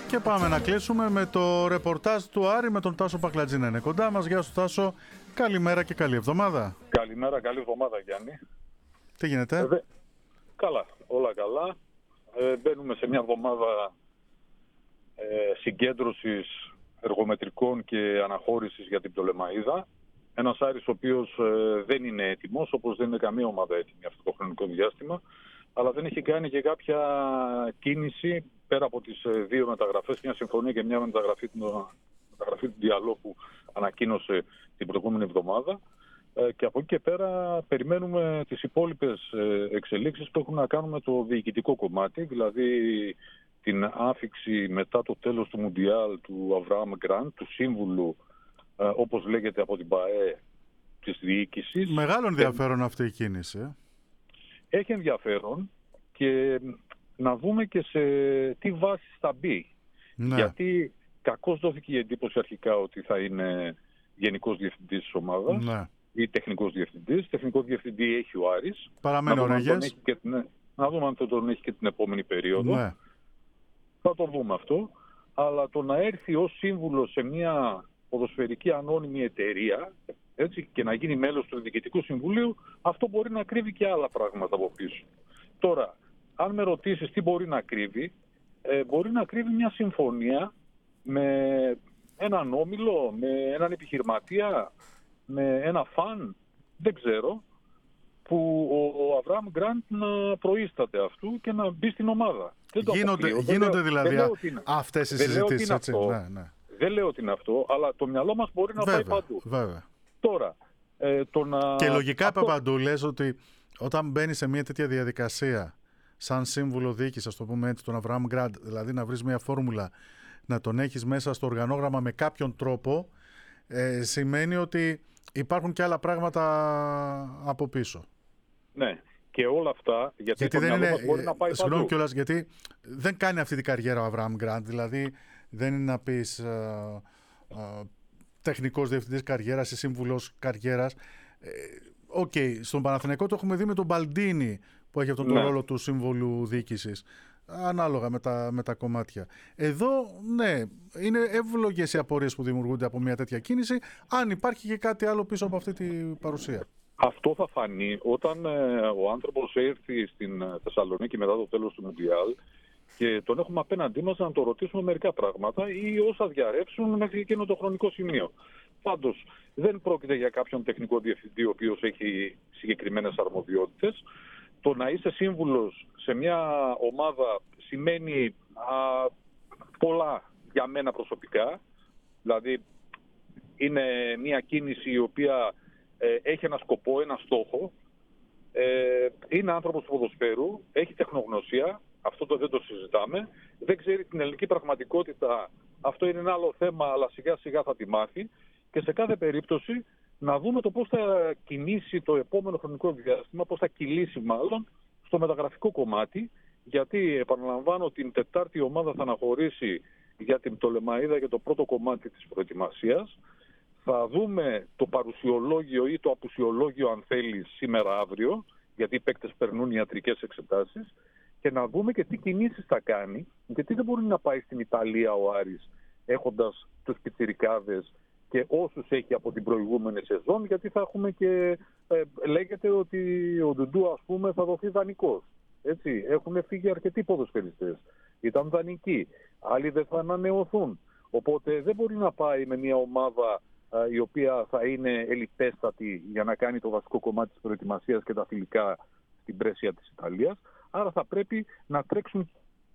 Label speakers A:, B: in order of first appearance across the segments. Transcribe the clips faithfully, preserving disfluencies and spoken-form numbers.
A: Και πάμε να κλείσουμε με το ρεπορτάζ του Άρη με τον Τάσο Πακλατζή να είναι κοντά μας. Γεια σου Τάσο, καλημέρα και καλή εβδομάδα.
B: Καλημέρα, καλή εβδομάδα Γιάννη.
A: Τι γίνεται?
B: Ε, δε... Καλά, όλα καλά. Ε, μπαίνουμε σε μια εβδομάδα ε, συγκέντρωσης εργομετρικών και αναχώρησης για την Πτολεμαΐδα. Ένας Άρης ο οποίος ε, δεν είναι έτοιμος, όπως δεν είναι καμία ομάδα έτοιμη αυτό το χρονικό διάστημα, αλλά δεν έχει κάνει και κάποια κίνηση πέρα από τις ε, δύο μεταγραφές, μια συμφωνία και μια μεταγραφή, μεταγραφή του διαλόγου που ανακοίνωσε την προηγούμενη εβδομάδα. Ε, και από εκεί και πέρα περιμένουμε τις υπόλοιπες ε, εξελίξεις που έχουν να κάνουν με το διοικητικό κομμάτι, δηλαδή την άφιξη μετά το τέλος του Μουντιάλ του Αβραάμ Γκραντ, του σύμβουλου, ε, όπως λέγεται από την ΠΑΕ, της διοίκησης.
A: Μεγάλο ενδιαφέρον αυτή η κίνηση.
B: Έχει ενδιαφέρον και να δούμε και σε τι βάση θα μπει.
A: Ναι.
B: Γιατί κακώς δόθηκε η εντύπωση αρχικά ότι θα είναι γενικός διευθυντής της ομάδας.
A: Ναι.
B: Ή τεχνικός διευθυντής. Τεχνικό διευθυντή έχει ο Άρης.
A: Παραμένει ο Ρέγες.
B: Να δούμε αν θα τον έχει και την επόμενη περίοδο.
A: Ναι.
B: Θα το δούμε αυτό. Αλλά το να έρθει ως σύμβουλο σε μια ποδοσφαιρική ανώνυμη εταιρεία, έτσι, και να γίνει μέλος του Διοικητικού Συμβουλίου, αυτό μπορεί να κρύβει και άλλα πράγματα από πίσω. Τώρα, αν με ρωτήσεις τι μπορεί να κρύβει, ε, μπορεί να κρύβει μια συμφωνία με έναν όμιλο, με έναν επιχειρηματία, με ένα φαν, δεν ξέρω, που ο Αβραάμ Γκραντ να προείσταται αυτού και να μπει στην ομάδα. Δεν το
A: γίνονται
B: αποκλείω.
A: γίνονται
B: λέω,
A: δηλαδή
B: είναι,
A: αυτές οι συζητήσεις, έτσι. Ναι, ναι.
B: Δεν λέω ότι είναι αυτό, αλλά το μυαλό μας μπορεί να
A: βέβαια,
B: πάει παντού.
A: Βέβαια.
B: Τώρα, ε, το να...
A: Και λογικά
B: αυτό...
A: παντού λες ότι όταν μπαίνει σε μια τέτοια διαδικασία σαν σύμβουλο διοίκησης, ας το πούμε έτσι, τον Αβραάμ Γκραντ, δηλαδή να βρεις μια φόρμουλα να τον έχεις μέσα στο οργανόγραμμα με κάποιον τρόπο, ε, σημαίνει ότι υπάρχουν και άλλα πράγματα από πίσω.
B: Ναι, και όλα αυτά, γιατί,
A: γιατί
B: το
A: δεν είναι,
B: μπορεί να πάει
A: συγγνώμη
B: παντού.
A: κιόλας, γιατί δεν κάνει αυτή την καριέρα ο Αβραάμ Γκραντ, δηλαδή δεν είναι να πεις ε, ε, τεχνικός διευθυντής καριέρας ή σύμβουλος καριέρας. Οκ, ε, okay, στον Παναθηναϊκό το έχουμε δει με τον Μπαλντίνι που έχει αυτόν τον
B: ναι.
A: ρόλο του σύμβολου διοίκησης, ανάλογα με τα, με τα κομμάτια. Εδώ, ναι, είναι εύλογες οι απορίες που δημιουργούνται από μια τέτοια κίνηση, αν υπάρχει και κάτι άλλο πίσω από αυτή την παρουσία.
B: Αυτό θα φανεί όταν ε, ο άνθρωπος έρθει στην Θεσσαλονίκη μετά το τέλος του Μουντιάλ και τον έχουμε απέναντί μας να το ρωτήσουμε μερικά πράγματα ή όσα διαρρεύσουν μέχρι εκείνο το χρονικό σημείο. Πάντως, δεν πρόκειται για κάποιον τεχνικό διευθυντή ο οποίος έχει συγκεκριμένες αρμοδιότητες. Το να είσαι σύμβουλος σε μια ομάδα σημαίνει α, πολλά για μένα προσωπικά. Δηλαδή, είναι μια κίνηση η οποία ε, έχει ένα σκοπό, ένα στόχο. Ε, είναι άνθρωπος του ποδοσφαίρου, έχει τεχνογνωσία, αυτό το δεν το συζητάμε. Δεν ξέρει την ελληνική πραγματικότητα, αυτό είναι ένα άλλο θέμα, αλλά σιγά σιγά θα τη μάθει. Και σε κάθε περίπτωση να δούμε το πώς θα κινήσει το επόμενο χρονικό διάστημα, πώς θα κυλήσει μάλλον στο μεταγραφικό κομμάτι, γιατί επαναλαμβάνω την Τετάρτη η ομάδα θα αναχωρήσει για την Πτολεμαΐδα για το πρώτο κομμάτι της προετοιμασίας. Θα δούμε το παρουσιολόγιο ή το απουσιολόγιο αν θέλει σήμερα αύριο, γιατί οι παίκτες περνούν ιατρικές εξετάσεις, και να δούμε και τι κινήσεις θα κάνει, γιατί δεν μπορεί να πάει στην Ιταλία ο Άρης έχοντας τους πιτσιρικάδες και όσους έχει από την προηγούμενη σεζόν, γιατί θα έχουμε και ε, λέγεται ότι ο Ντουντού, ας πούμε, θα δοθεί δανεικός. Έτσι, έχουν φύγει αρκετοί ποδοσφαιριστές. Ήταν δανεικοί. Άλλοι δεν θα ανανεωθούν. Οπότε δεν μπορεί να πάει με μια ομάδα α, η οποία θα είναι ελιτέστατη για να κάνει το βασικό κομμάτι της προετοιμασίας και τα φιλικά στην πρέσια της Ιταλίας. Άρα θα πρέπει να τρέξουν.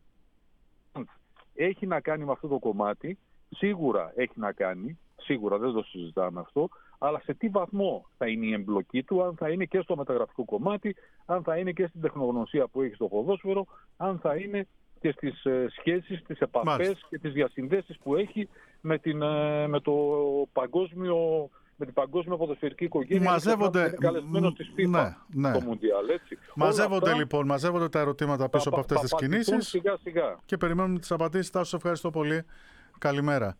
B: Έχει να κάνει με αυτό το κομμάτι. Σίγουρα έχει να κάνει. Σίγουρα δεν το συζητάμε αυτό, αλλά σε τι βαθμό θα είναι η εμπλοκή του, αν θα είναι και στο μεταγραφικό κομμάτι, αν θα είναι και στην τεχνογνωσία που έχει στο ποδόσφαιρο, αν θα είναι και στις ε, σχέσεις, τις επαφές Μάλιστα. και τις διασυνδέσεις που έχει με, την, ε, με, το παγκόσμιο, με την παγκόσμια ποδοσφαιρική οικογένεια.
A: Μαζεύονται,
B: είναι καλεσμένος της FIFA
A: ναι, ναι.
B: στο Μουντιάλ, έτσι.
A: Μαζεύονται
B: αυτά,
A: λοιπόν, μαζεύονται τα ερωτήματα πίσω
B: θα,
A: από αυτές τις κινήσεις
B: σιγά, σιγά.
A: και περιμένουμε τις απαντήσεις. Τάσο, ευχαριστώ πολύ. Καλημέρα.